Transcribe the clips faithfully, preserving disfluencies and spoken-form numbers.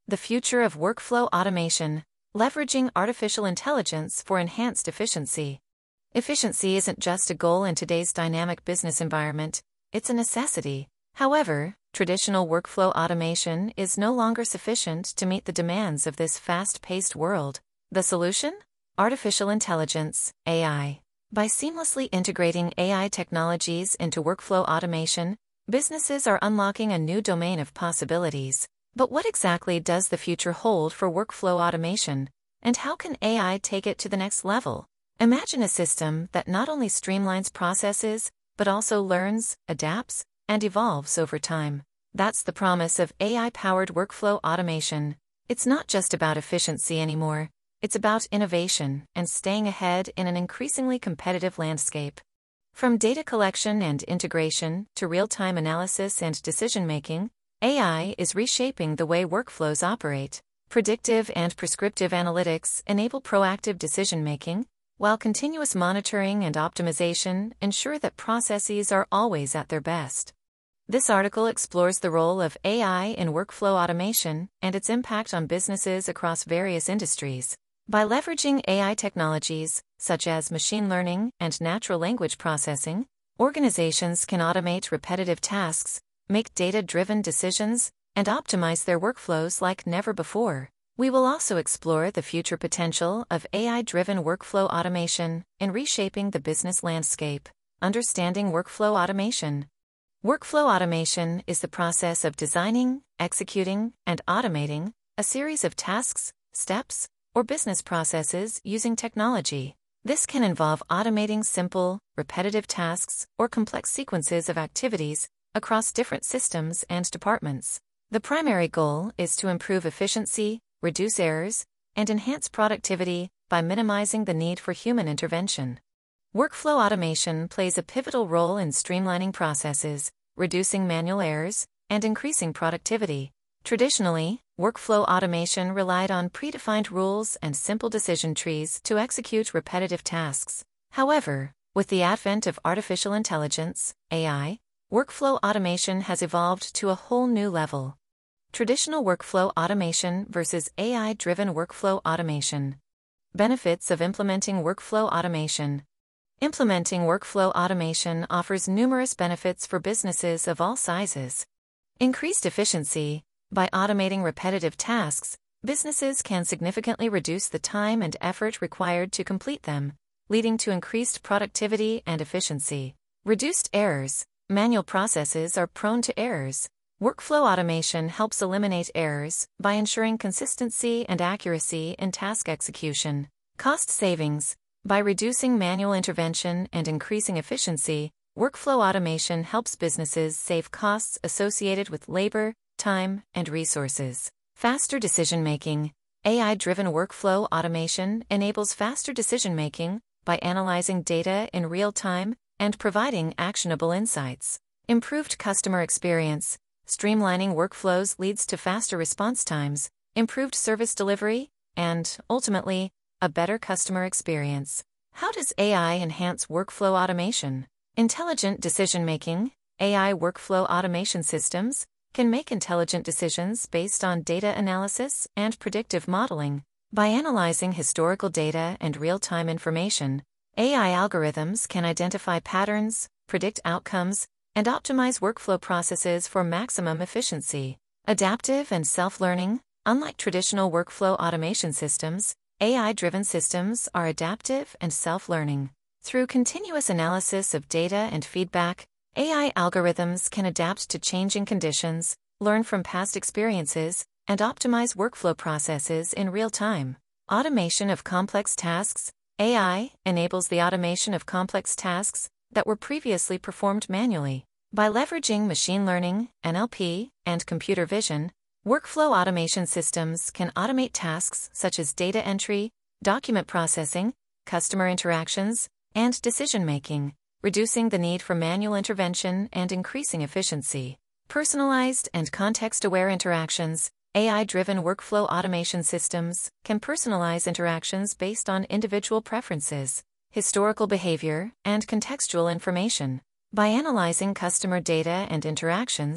The future of workflow automation, leveraging artificial intelligence for enhanced efficiency. Efficiency isn't just a goal in today's dynamic business environment, it's a necessity. However, traditional workflow automation is no longer sufficient to meet the demands of this fast-paced world. The solution? Artificial intelligence, A I. By seamlessly integrating A I technologies into workflow automation, businesses are unlocking a new domain of possibilities. But what exactly does the future hold for workflow automation, and how can A I take it to the next level? Imagine a system that not only streamlines processes, but also learns, adapts, and evolves over time. That's the promise of A I-powered workflow automation. It's not just about efficiency anymore, it's about innovation and staying ahead in an increasingly competitive landscape. From data collection and integration to real-time analysis and decision-making, A I is reshaping the way workflows operate. Predictive and prescriptive analytics enable proactive decision-making, while continuous monitoring and optimization ensure that processes are always at their best. This article explores the role of A I in workflow automation and its impact on businesses across various industries. By leveraging A I technologies, such as machine learning and natural language processing, organizations can automate repetitive tasks, make data-driven decisions, and optimize their workflows like never before. We will also explore the future potential of A I-driven workflow automation in reshaping the business landscape. Understanding workflow automation. Workflow automation is the process of designing, executing, and automating a series of tasks, steps, or business processes using technology. This can involve automating simple, repetitive tasks or complex sequences of activities across different systems and departments. The primary goal is to improve efficiency, reduce errors, and enhance productivity by minimizing the need for human intervention. Workflow automation plays a pivotal role in streamlining processes, reducing manual errors, and increasing productivity. Traditionally, workflow automation relied on predefined rules and simple decision trees to execute repetitive tasks. However, with the advent of artificial intelligence, A I, workflow automation has evolved to a whole new level. Traditional workflow automation versus A I-driven workflow automation. Benefits of implementing workflow automation. Implementing workflow automation offers numerous benefits for businesses of all sizes. Increased efficiency. By automating repetitive tasks, businesses can significantly reduce the time and effort required to complete them, leading to increased productivity and efficiency. Reduced errors. Manual processes are prone to errors. Workflow automation helps eliminate errors by ensuring consistency and accuracy in task execution. Cost savings. By reducing manual intervention and increasing efficiency, workflow automation helps businesses save costs associated with labor, time, and resources. Faster decision-making. A I-driven workflow automation enables faster decision-making by analyzing data in real time and providing actionable insights. Improved customer experience. Streamlining workflows leads to faster response times, improved service delivery, and, ultimately, a better customer experience. How does A I enhance workflow automation? Intelligent decision-making. A I workflow automation systems can make intelligent decisions based on data analysis and predictive modeling. By analyzing historical data and real-time information, A I algorithms can identify patterns, predict outcomes, and optimize workflow processes for maximum efficiency. Adaptive and self-learning. Unlike traditional workflow automation systems, A I-driven systems are adaptive and self-learning. Through continuous analysis of data and feedback, A I algorithms can adapt to changing conditions, learn from past experiences, and optimize workflow processes in real time. Automation of complex tasks. A I enables the automation of complex tasks that were previously performed manually. By leveraging machine learning, N L P, and computer vision, workflow automation systems can automate tasks such as data entry, document processing, customer interactions, and decision-making, reducing the need for manual intervention and increasing efficiency. Personalized and context-aware interactions. A I-driven workflow automation systems can personalize interactions based on individual preferences, historical behavior, and contextual information. By analyzing customer data and interactions,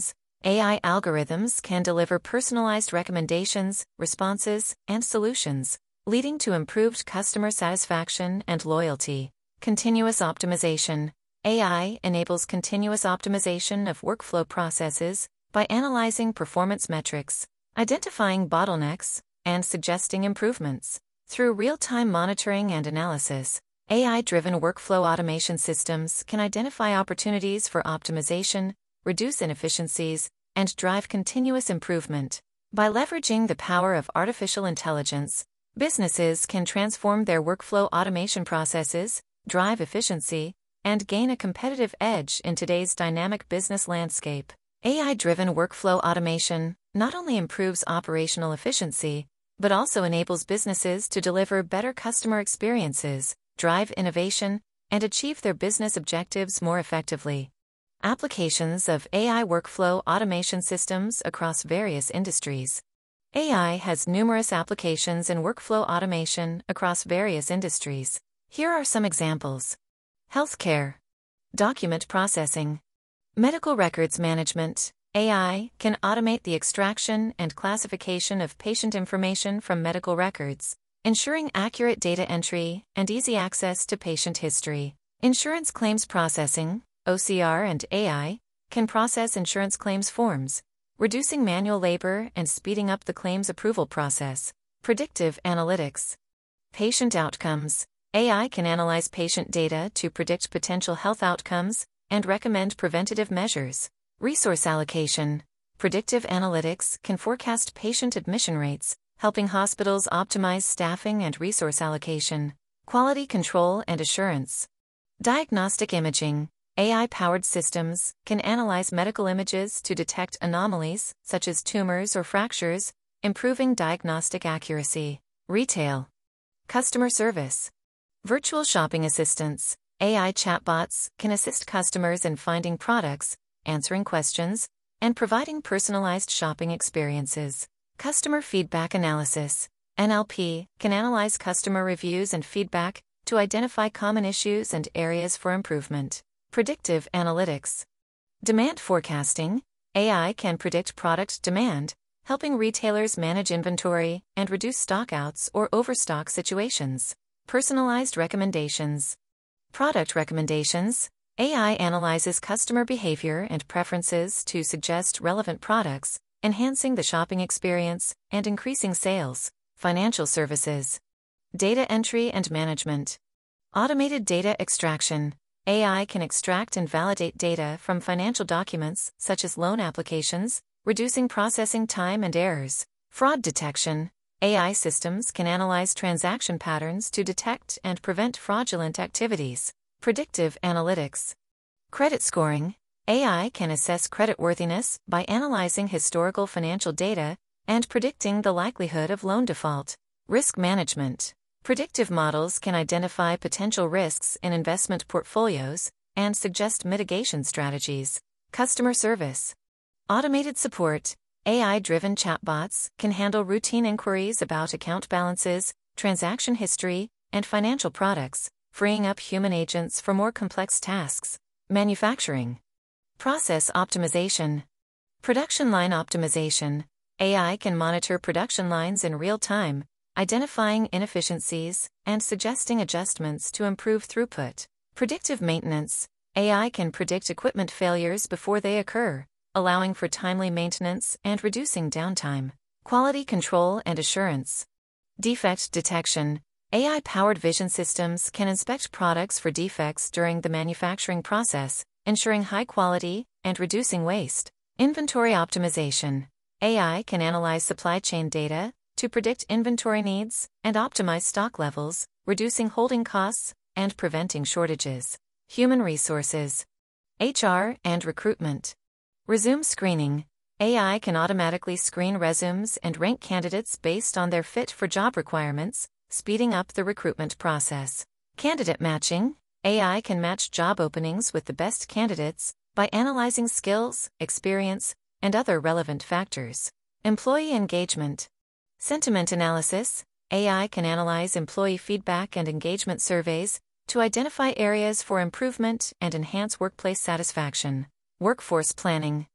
A I algorithms can deliver personalized recommendations, responses, and solutions, leading to improved customer satisfaction and loyalty. Continuous optimization. A I enables continuous optimization of workflow processes by analyzing performance metrics, identifying bottlenecks, and suggesting improvements. Through real-time monitoring and analysis, A I-driven workflow automation systems can identify opportunities for optimization, reduce inefficiencies, and drive continuous improvement. By leveraging the power of artificial intelligence, businesses can transform their workflow automation processes, drive efficiency, and gain a competitive edge in today's dynamic business landscape. A I-driven workflow automation not only improves operational efficiency, but also enables businesses to deliver better customer experiences, drive innovation, and achieve their business objectives more effectively. Applications of A I workflow automation systems across various industries. A I has numerous applications in workflow automation across various industries. Here are some examples. Healthcare. Document processing. Medical records management. A I can automate the extraction and classification of patient information from medical records, ensuring accurate data entry and easy access to patient history. Insurance claims processing. O C R and A I can process insurance claims forms, reducing manual labor and speeding up the claims approval process. Predictive analytics. Patient outcomes. A I can analyze patient data to predict potential health outcomes and recommend preventative measures. Resource allocation. Predictive analytics can forecast patient admission rates, helping hospitals optimize staffing and resource allocation. Quality control and assurance. Diagnostic imaging. A I-powered systems can analyze medical images to detect anomalies, such as tumors or fractures, improving diagnostic accuracy. Retail. Customer service. Virtual shopping assistants. A I chatbots can assist customers in finding products, answering questions, and providing personalized shopping experiences. Customer feedback analysis. N L P can analyze customer reviews and feedback to identify common issues and areas for improvement. Predictive analytics. Demand forecasting. A I can predict product demand, helping retailers manage inventory and reduce stockouts or overstock situations. Personalized recommendations. Product recommendations. A I analyzes customer behavior and preferences to suggest relevant products, enhancing the shopping experience and increasing sales. Financial services. Data entry and management. Automated data extraction. A I can extract and validate data from financial documents, such as loan applications, reducing processing time and errors. Fraud detection. A I systems can analyze transaction patterns to detect and prevent fraudulent activities. Predictive analytics. Credit scoring. A I can assess creditworthiness by analyzing historical financial data and predicting the likelihood of loan default. Risk management. Predictive models can identify potential risks in investment portfolios and suggest mitigation strategies. Customer service. Automated support. A I-driven chatbots can handle routine inquiries about account balances, transaction history, and financial products, freeing up human agents for more complex tasks. Manufacturing. Process optimization. Production line optimization. A I can monitor production lines in real time, identifying inefficiencies and suggesting adjustments to improve throughput. Predictive maintenance. A I can predict equipment failures before they occur, allowing for timely maintenance and reducing downtime. Quality control and assurance. Defect detection. A I-powered vision systems can inspect products for defects during the manufacturing process, ensuring high quality and reducing waste. Inventory optimization. A I can analyze supply chain data to predict inventory needs and optimize stock levels, reducing holding costs and preventing shortages. Human resources. H R and recruitment. Resume screening. A I can automatically screen resumes and rank candidates based on their fit for job requirements, speeding up the recruitment process. Candidate matching. A I can match job openings with the best candidates by analyzing skills, experience, and other relevant factors. Employee engagement. Sentiment analysis. A I can analyze employee feedback and engagement surveys to identify areas for improvement and enhance workplace satisfaction. Workforce planning.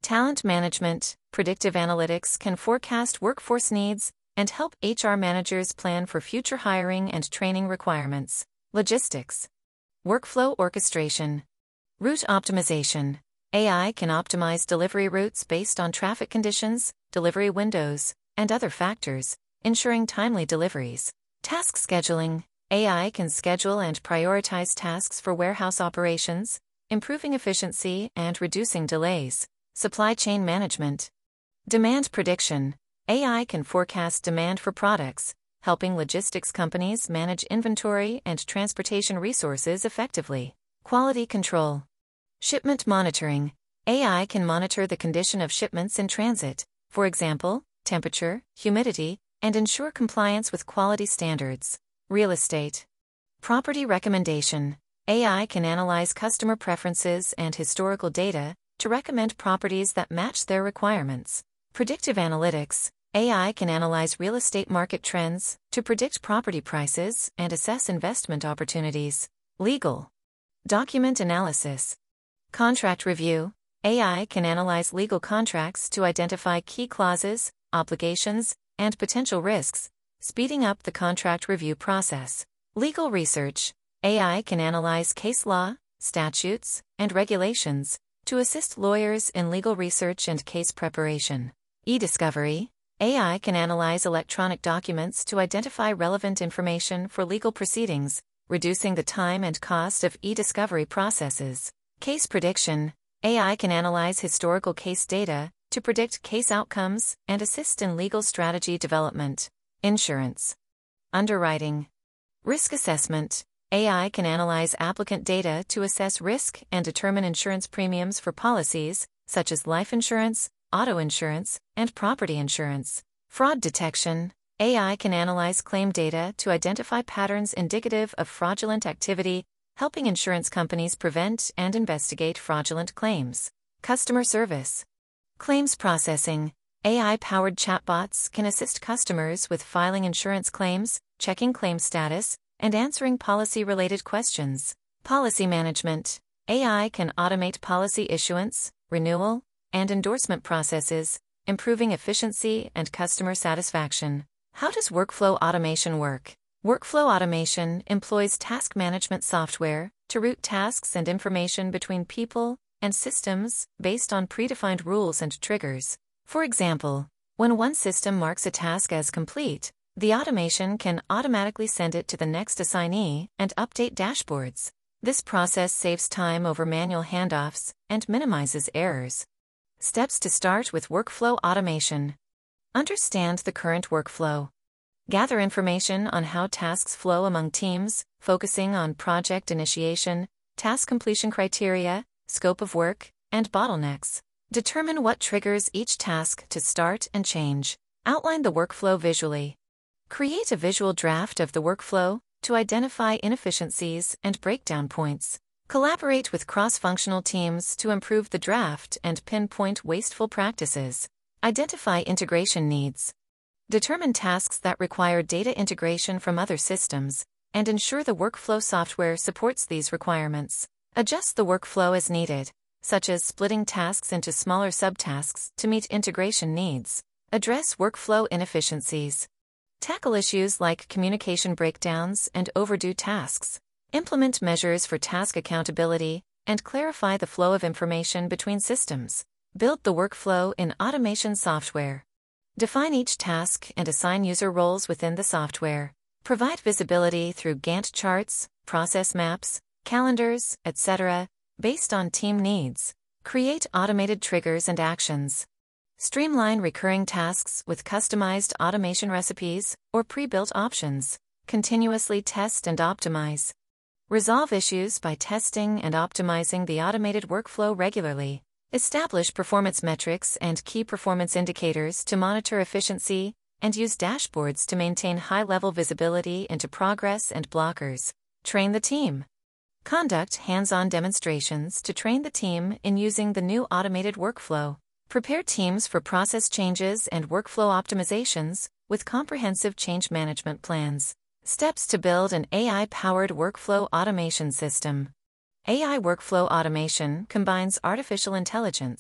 Talent management, predictive analytics can forecast workforce needs and help H R managers plan for future hiring and training requirements. Logistics. Workflow orchestration. Route optimization. A I can optimize delivery routes based on traffic conditions, delivery windows, and other factors, ensuring timely deliveries. Task scheduling. A I can schedule and prioritize tasks for warehouse operations, improving efficiency and reducing delays. Supply chain management. Demand prediction. A I can forecast demand for products, helping logistics companies manage inventory and transportation resources effectively. Quality control. Shipment monitoring. A I can monitor the condition of shipments in transit, for example, temperature, humidity, and ensure compliance with quality standards. Real estate. Property recommendation. A I can analyze customer preferences and historical data to recommend properties that match their requirements. Predictive analytics. A I can analyze real estate market trends to predict property prices and assess investment opportunities. Legal. Document analysis. Contract review. A I can analyze legal contracts to identify key clauses, obligations, and potential risks, speeding up the contract review process. Legal research. A I can analyze case law, statutes, and regulations to assist lawyers in legal research and case preparation. E-discovery. A I can analyze electronic documents to identify relevant information for legal proceedings, reducing the time and cost of e-discovery processes. Case prediction. A I can analyze historical case data to predict case outcomes and assist in legal strategy development. Insurance. Underwriting. Risk assessment. A I can analyze applicant data to assess risk and determine insurance premiums for policies, such as life insurance, auto insurance, and property insurance. Fraud detection. A I can analyze claim data to identify patterns indicative of fraudulent activity, helping insurance companies prevent and investigate fraudulent claims. Customer service. Claims processing. A I-powered chatbots can assist customers with filing insurance claims, checking claim status, and answering policy-related questions. Policy management. A I can automate policy issuance, renewal, and endorsement processes, improving efficiency and customer satisfaction. How does workflow automation work? Workflow automation employs task management software to route tasks and information between people and systems based on predefined rules and triggers. For example, when one system marks a task as complete, the automation can automatically send it to the next assignee and update dashboards. This process saves time over manual handoffs and minimizes errors. Steps to start with workflow automation. Understand the current workflow. Gather information on how tasks flow among teams, focusing on project initiation, task completion criteria, scope of work, and bottlenecks. Determine what triggers each task to start and change. Outline the workflow visually. Create a visual draft of the workflow to identify inefficiencies and breakdown points. Collaborate with cross-functional teams to improve the draft and pinpoint wasteful practices. Identify integration needs. Determine tasks that require data integration from other systems, and ensure the workflow software supports these requirements. Adjust the workflow as needed, such as splitting tasks into smaller subtasks to meet integration needs. Address workflow inefficiencies. Tackle issues like communication breakdowns and overdue tasks. Implement measures for task accountability and clarify the flow of information between systems. Build the workflow in automation software. Define each task and assign user roles within the software. Provide visibility through Gantt charts, process maps, calendars, et cetera, based on team needs. Create automated triggers and actions. Streamline recurring tasks with customized automation recipes or pre-built options. Continuously test and optimize. Resolve issues by testing and optimizing the automated workflow regularly. Establish performance metrics and key performance indicators to monitor efficiency, and use dashboards to maintain high-level visibility into progress and blockers. Train the team. Conduct hands-on demonstrations to train the team in using the new automated workflow. Prepare teams for process changes and workflow optimizations with comprehensive change management plans. Steps to build an A I-powered workflow automation system. A I workflow automation combines artificial intelligence,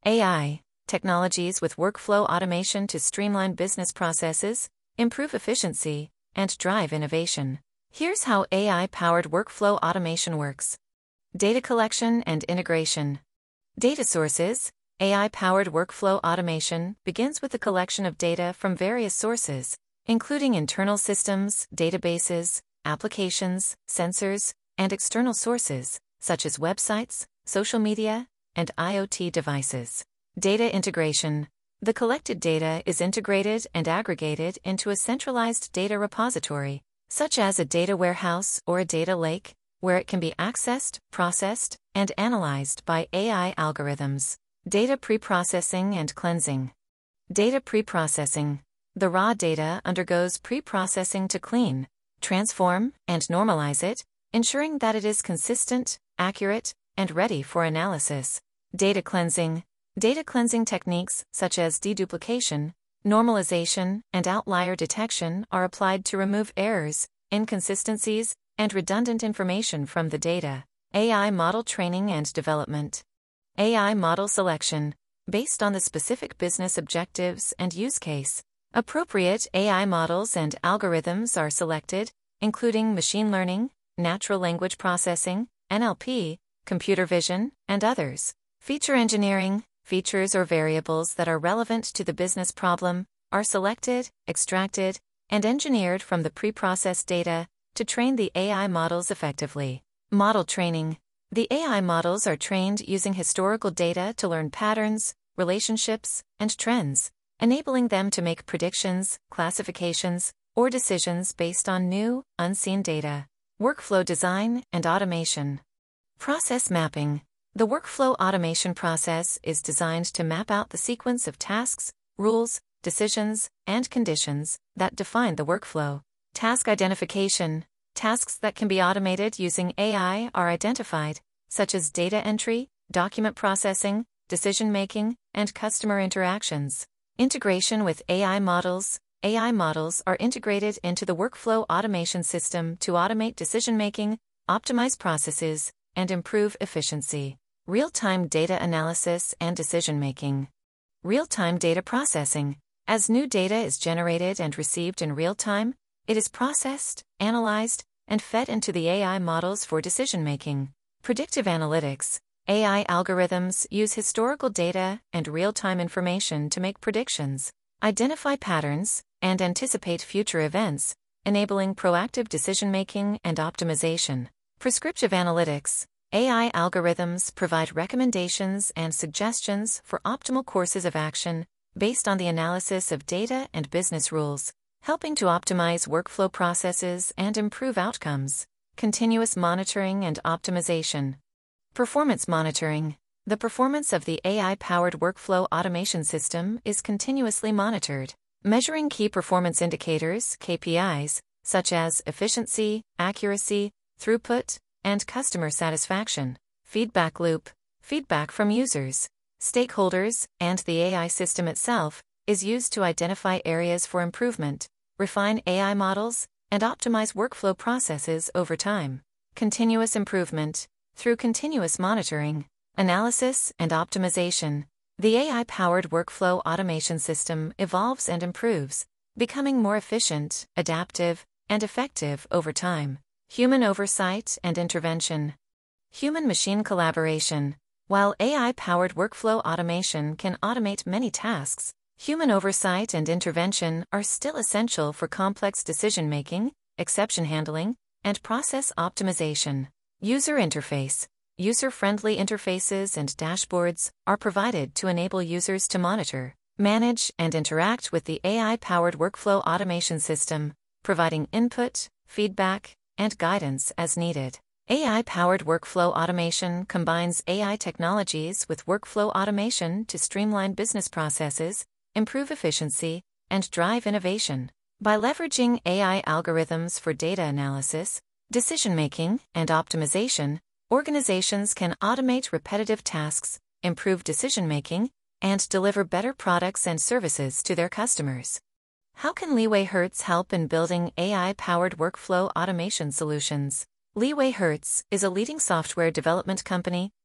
A I, technologies with workflow automation to streamline business processes, improve efficiency, and drive innovation. Here's how A I-powered workflow automation works. Data collection and integration. Data sources. A I-powered workflow automation begins with the collection of data from various sources, including internal systems, databases, applications, sensors, and external sources, such as websites, social media, and IoT devices. Data integration. The collected data is integrated and aggregated into a centralized data repository, such as a data warehouse or a data lake, where it can be accessed, processed, and analyzed by A I algorithms. Data preprocessing and cleansing. Data preprocessing. The raw data undergoes preprocessing to clean, transform, and normalize it, ensuring that it is consistent, accurate, and ready for analysis. Data cleansing. Data cleansing techniques such as deduplication, normalization, and outlier detection are applied to remove errors, inconsistencies, and redundant information from the data. A I model training and development. A I model selection. Based on the specific business objectives and use case, appropriate A I models and algorithms are selected, including machine learning, natural language processing, N L P, computer vision, and others. Feature engineering. Features or variables that are relevant to the business problem are selected, extracted, and engineered from the preprocessed data to train the A I models effectively. Model training. The A I models are trained using historical data to learn patterns, relationships, and trends, enabling them to make predictions, classifications, or decisions based on new, unseen data. Workflow design and automation. Process mapping. The workflow automation process is designed to map out the sequence of tasks, rules, decisions, and conditions that define the workflow. Task identification. Tasks that can be automated using A I are identified, such as data entry, document processing, decision-making, and customer interactions. Integration with A I models. A I models are integrated into the workflow automation system to automate decision-making, optimize processes, and improve efficiency. Real-time data analysis and decision-making. Real-time data processing. As new data is generated and received in real time, it is processed, analyzed, and fed into the A I models for decision-making. Predictive analytics. A I algorithms use historical data and real-time information to make predictions, identify patterns, and anticipate future events, enabling proactive decision-making and optimization. Prescriptive analytics. A I algorithms provide recommendations and suggestions for optimal courses of action based on the analysis of data and business rules, helping to optimize workflow processes and improve outcomes. Continuous monitoring and optimization. Performance monitoring. The performance of the A I-powered workflow automation system is continuously monitored, measuring key performance indicators, K P Is, such as efficiency, accuracy, throughput, and customer satisfaction. Feedback loop. Feedback from users, stakeholders, and the A I system itself is used to identify areas for improvement, refine A I models, and optimize workflow processes over time. Continuous improvement. Through continuous monitoring, analysis, and optimization, the A I-powered workflow automation system evolves and improves, becoming more efficient, adaptive, and effective over time. Human oversight and intervention. Human-machine collaboration. While A I-powered workflow automation can automate many tasks, human oversight and intervention are still essential for complex decision-making, exception handling, and process optimization. User interface. User-friendly interfaces and dashboards are provided to enable users to monitor, manage, and interact with the A I-powered workflow automation system, providing input, feedback, and guidance as needed. A I-powered workflow automation combines A I technologies with workflow automation to streamline business processes, improve efficiency, and drive innovation. By leveraging A I algorithms for data analysis, decision-making, and optimization, organizations can automate repetitive tasks, improve decision-making, and deliver better products and services to their customers. How can LeewayHertz help in building A I-powered workflow automation solutions? LeewayHertz is a leading software development company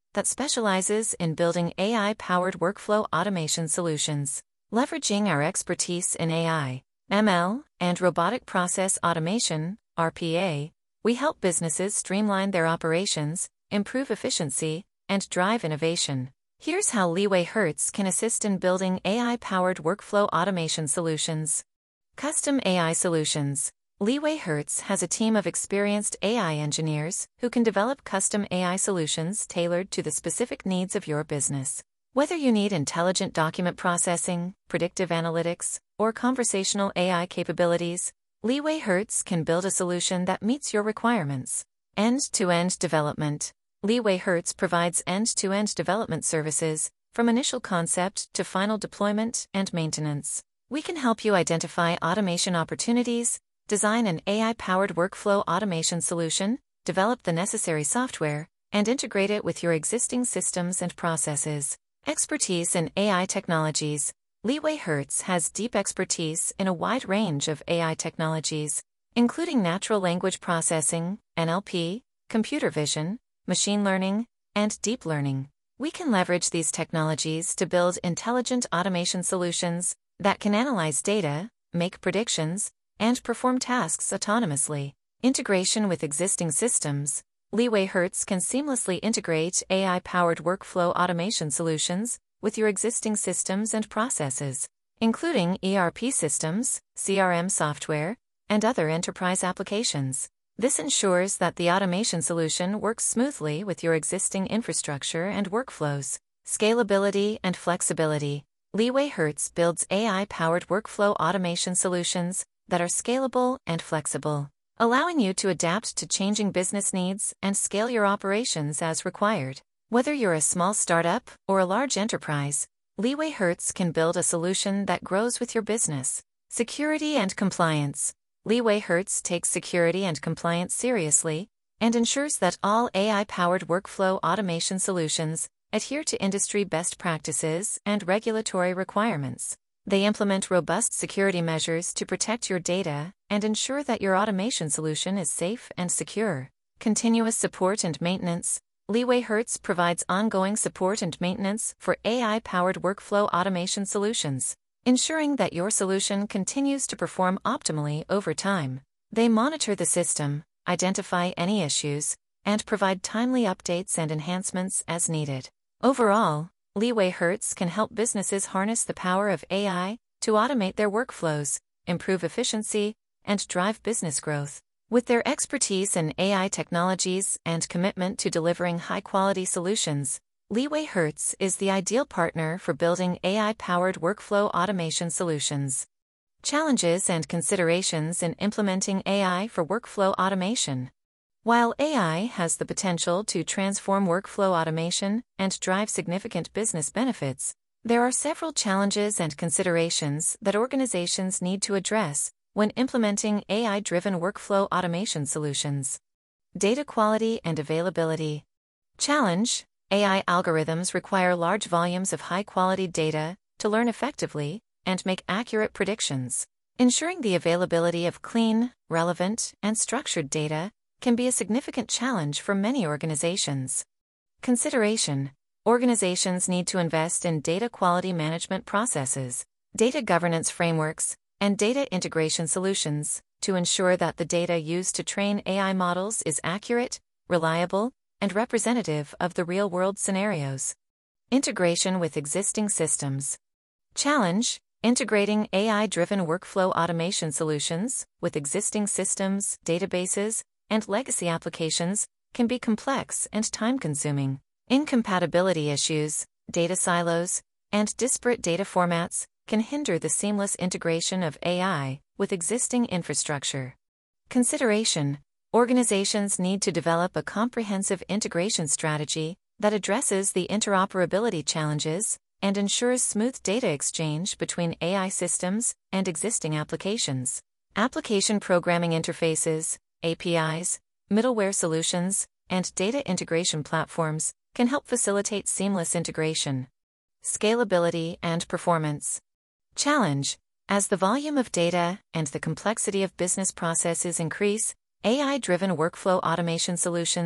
that specializes in building A I-powered workflow automation solutions. Leveraging our expertise in A I, M L, and robotic process automation, R P A, we help businesses streamline their operations, improve efficiency, and drive innovation. Here's how LeewayHertz can assist in building A I-powered workflow automation solutions. Custom A I solutions. LeewayHertz has a team of experienced A I engineers who can develop custom A I solutions tailored to the specific needs of your business. Whether you need intelligent document processing, predictive analytics, or conversational A I capabilities, LeewayHertz can build a solution that meets your requirements. End-to-end development. LeewayHertz provides end-to-end development services, from initial concept to final deployment and maintenance. We can help you identify automation opportunities, design an A I-powered workflow automation solution, develop the necessary software, and integrate it with your existing systems and processes. Expertise in A I technologies. LeewayHertz has deep expertise in a wide range of A I technologies, including natural language processing, N L P, computer vision, machine learning, and deep learning. We can leverage these technologies to build intelligent automation solutions that can analyze data, make predictions, and perform tasks autonomously. Integration with existing systems. LeewayHertz can seamlessly integrate A I-powered workflow automation solutions with your existing systems and processes, including E R P systems, C R M software, and other enterprise applications. This ensures that the automation solution works smoothly with your existing infrastructure and workflows. Scalability and flexibility. LeewayHertz builds A I-powered workflow automation solutions that are scalable and flexible, allowing you to adapt to changing business needs and scale your operations as required. Whether you're a small startup or a large enterprise, LeewayHertz can build a solution that grows with your business. Security and compliance. LeewayHertz takes security and compliance seriously and ensures that all A I-powered workflow automation solutions adhere to industry best practices and regulatory requirements. They implement robust security measures to protect your data and ensure that your automation solution is safe and secure. Continuous support and maintenance. LeewayHertz provides ongoing support and maintenance for A I-powered workflow automation solutions, ensuring that your solution continues to perform optimally over time. They monitor the system, identify any issues, and provide timely updates and enhancements as needed. Overall, LeewayHertz can help businesses harness the power of A I to automate their workflows, improve efficiency, and drive business growth. With their expertise in A I technologies and commitment to delivering high-quality solutions, LeewayHertz is the ideal partner for building A I-powered workflow automation solutions. Challenges and considerations in implementing A I for workflow automation. While A I has the potential to transform workflow automation and drive significant business benefits, there are several challenges and considerations that organizations need to address when implementing A I-driven workflow automation solutions. Data quality and availability. Challenge: A I algorithms require large volumes of high-quality data to learn effectively and make accurate predictions. Ensuring the availability of clean, relevant, and structured data can be a significant challenge for many organizations. Consideration: organizations need to invest in data quality management processes, data governance frameworks, and data integration solutions to ensure that the data used to train A I models is accurate, reliable, and representative of the real-world scenarios. Integration with existing systems. Challenge: integrating A I-driven workflow automation solutions with existing systems, databases, and legacy applications can be complex and time-consuming. Incompatibility issues, data silos, and disparate data formats can hinder the seamless integration of A I with existing infrastructure. Consideration: organizations need to develop a comprehensive integration strategy that addresses the interoperability challenges and ensures smooth data exchange between A I systems and existing applications. Application programming interfaces, A P Is, middleware solutions, and data integration platforms can help facilitate seamless integration. Scalability and performance. Challenge: as the volume of data and the complexity of business processes increase, A I-driven workflow automation solutions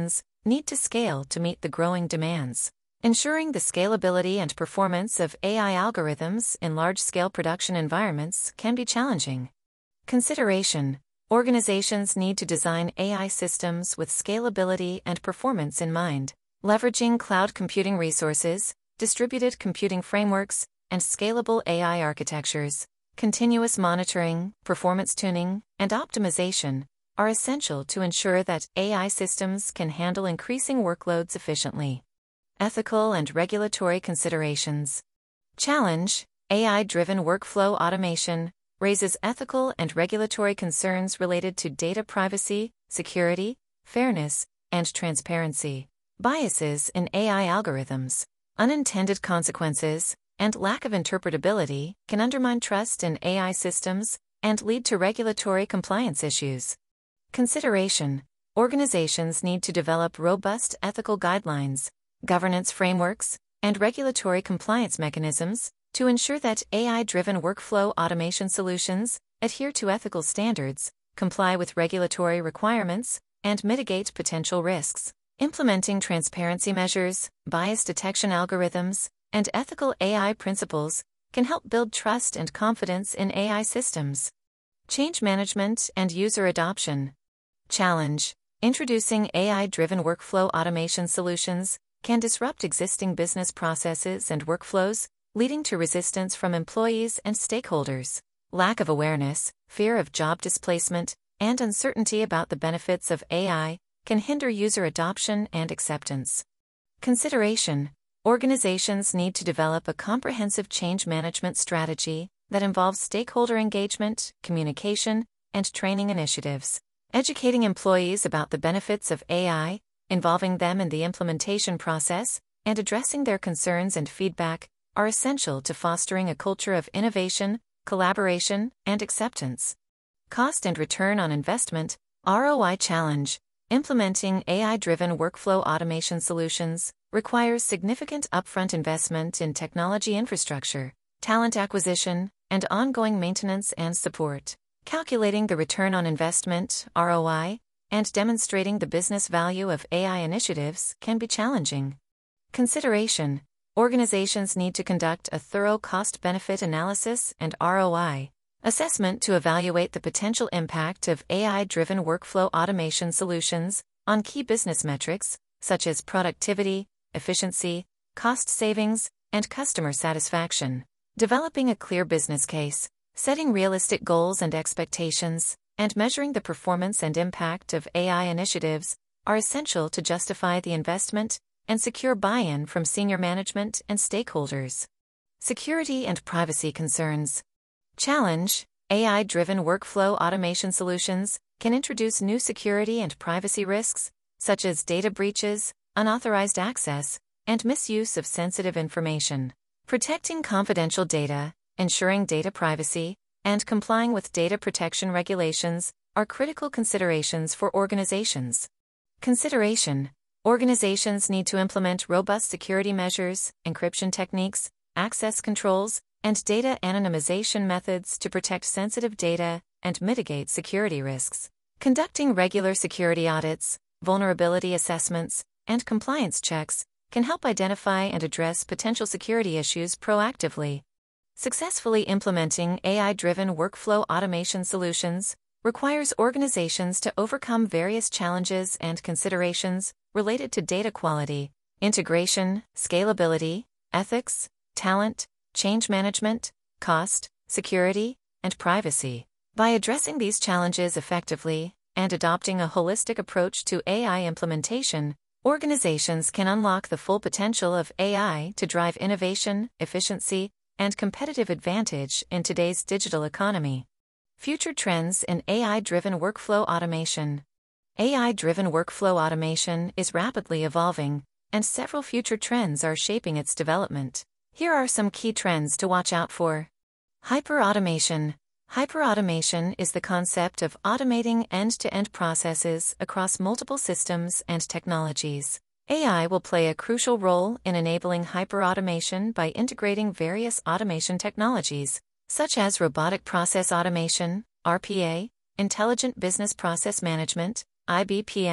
need to scale to meet the growing demands. Ensuring the scalability and performance of A I algorithms in large-scale production environments can be challenging. Consideration: organizations need to design A I systems with scalability and performance in mind, leveraging cloud computing resources, distributed computing frameworks, and scalable A I architectures. Continuous monitoring, performance tuning, and optimization are essential to ensure that A I systems can handle increasing workloads efficiently. Ethical and regulatory considerations. Challenge: A I-driven workflow automation raises ethical and regulatory concerns related to data privacy, security, fairness, and transparency. Biases in A I algorithms, unintended consequences, and lack of interpretability can undermine trust in A I systems and lead to regulatory compliance issues. Consideration: organizations need to develop robust ethical guidelines, governance frameworks, and regulatory compliance mechanisms to ensure that A I-driven workflow automation solutions adhere to ethical standards, comply with regulatory requirements, and mitigate potential risks. Implementing transparency measures, bias detection algorithms, and ethical A I principles can help build trust and confidence in A I systems. Change management and user adoption. Challenge: introducing A I-driven workflow automation solutions can disrupt existing business processes and workflows, leading to resistance from employees and stakeholders. Lack of awareness, fear of job displacement, and uncertainty about the benefits of A I can hinder user adoption and acceptance. Consideration: organizations need to develop a comprehensive change management strategy that involves stakeholder engagement, communication, and training initiatives. Educating employees about the benefits of A I, involving them in the implementation process, and addressing their concerns and feedback are essential to fostering a culture of innovation, collaboration, and acceptance. Cost and return on investment, R O I challenge. Implementing A I-driven workflow automation solutions requires significant upfront investment in technology infrastructure, talent acquisition, and ongoing maintenance and support. Calculating the return on investment, R O I, and demonstrating the business value of A I initiatives can be challenging. Consideration: organizations need to conduct a thorough cost-benefit analysis and R O I assessment to evaluate the potential impact of A I-driven workflow automation solutions on key business metrics, such as productivity, efficiency, cost savings, and customer satisfaction. Developing a clear business case, setting realistic goals and expectations, and measuring the performance and impact of A I initiatives are essential to justify the investment and secure buy-in from senior management and stakeholders. Security and privacy concerns. Challenge: A I-driven workflow automation solutions can introduce new security and privacy risks, such as data breaches, unauthorized access, and misuse of sensitive information. Protecting confidential data, ensuring data privacy, and complying with data protection regulations are critical considerations for organizations. Consideration: organizations need to implement robust security measures, encryption techniques, access controls, and data anonymization methods to protect sensitive data and mitigate security risks. Conducting regular security audits, vulnerability assessments, and compliance checks can help identify and address potential security issues proactively. Successfully implementing A I-driven workflow automation solutions requires organizations to overcome various challenges and considerations related to data quality, integration, scalability, ethics, talent, change management, cost, security, and privacy. By addressing these challenges effectively and adopting a holistic approach to A I implementation, organizations can unlock the full potential of A I to drive innovation, efficiency, and competitive advantage in today's digital economy. Future trends in A I-driven workflow automation. A I-driven workflow automation is rapidly evolving, and several future trends are shaping its development. Here are some key trends to watch out for. Hyperautomation. Hyperautomation is the concept of automating end-to-end processes across multiple systems and technologies. A I will play a crucial role in enabling hyperautomation by integrating various automation technologies, such as robotic process automation, R P A, intelligent business process management, I B P M,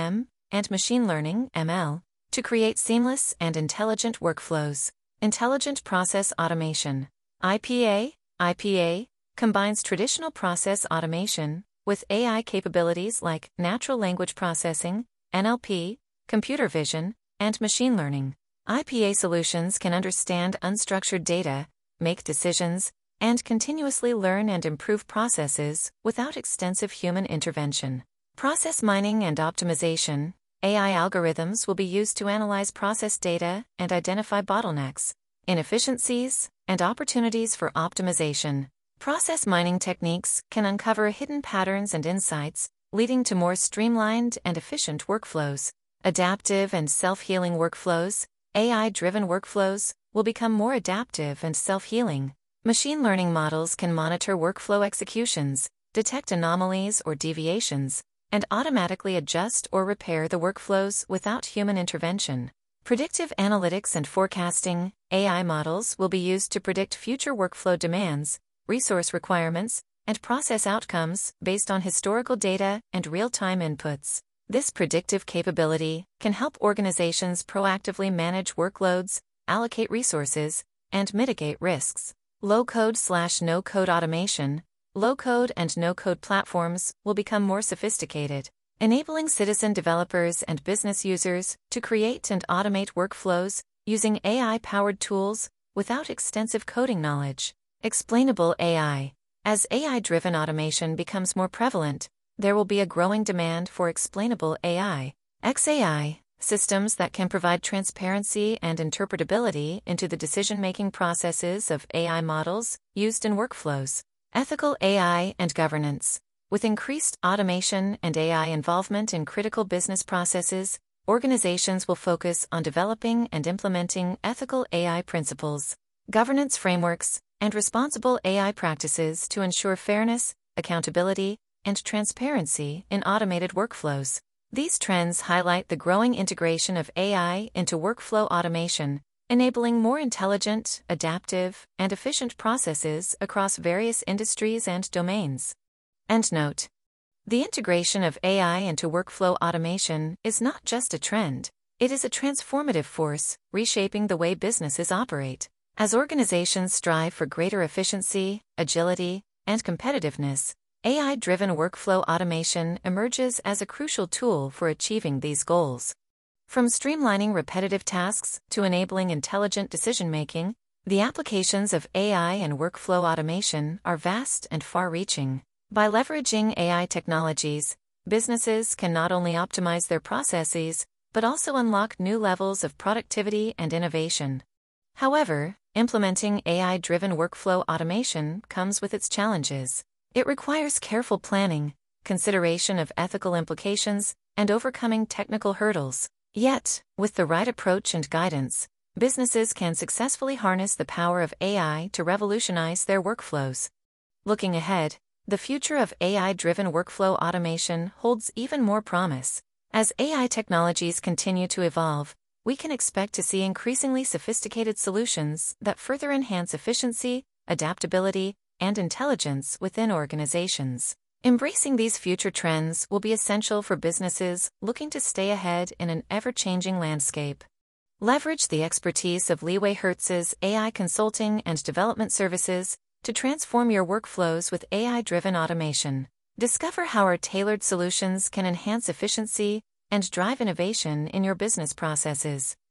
and machine learning (M L) to create seamless and intelligent workflows. Intelligent Process Automation (I P A). I P A combines traditional process automation with A I capabilities like natural language processing, N L P, computer vision, and machine learning. I P A solutions can understand unstructured data, make decisions, and continuously learn and improve processes without extensive human intervention. Process mining and optimization. A I algorithms will be used to analyze process data and identify bottlenecks, inefficiencies, and opportunities for optimization. Process mining techniques can uncover hidden patterns and insights, leading to more streamlined and efficient workflows. Adaptive and self-healing workflows. A I-driven workflows will become more adaptive and self-healing. Machine learning models can monitor workflow executions, detect anomalies or deviations, and automatically adjust or repair the workflows without human intervention. Predictive analytics and forecasting. A I models will be used to predict future workflow demands, resource requirements, and process outcomes based on historical data and real-time inputs. This predictive capability can help organizations proactively manage workloads, allocate resources, and mitigate risks. Low-code slash no-code automation. Low-code and no-code platforms will become more sophisticated, enabling citizen developers and business users to create and automate workflows using A I-powered tools without extensive coding knowledge. Explainable A I. As A I-driven automation becomes more prevalent, there will be a growing demand for explainable A I. X A I. Systems that can provide transparency and interpretability into the decision-making processes of A I models used in workflows. Ethical A I and governance. With increased automation and A I involvement in critical business processes, organizations will focus on developing and implementing ethical A I principles, governance frameworks, and responsible A I practices to ensure fairness, accountability, and transparency in automated workflows. These trends highlight the growing integration of A I into workflow automation, enabling more intelligent, adaptive, and efficient processes across various industries and domains. Endnote. The integration of A I into workflow automation is not just a trend, it is a transformative force, reshaping the way businesses operate. As organizations strive for greater efficiency, agility, and competitiveness, A I-driven workflow automation emerges as a crucial tool for achieving these goals. From streamlining repetitive tasks to enabling intelligent decision-making, the applications of A I and workflow automation are vast and far-reaching. By leveraging A I technologies, businesses can not only optimize their processes, but also unlock new levels of productivity and innovation. However, implementing A I-driven workflow automation comes with its challenges. It requires careful planning, consideration of ethical implications, and overcoming technical hurdles. Yet, with the right approach and guidance, businesses can successfully harness the power of A I to revolutionize their workflows. Looking ahead, the future of A I-driven workflow automation holds even more promise. As A I technologies continue to evolve, we can expect to see increasingly sophisticated solutions that further enhance efficiency, adaptability, and intelligence within organizations. Embracing these future trends will be essential for businesses looking to stay ahead in an ever-changing landscape. Leverage the expertise of Leeway Hertz's A I consulting and development services to transform your workflows with A I-driven automation. Discover how our tailored solutions can enhance efficiency and drive innovation in your business processes.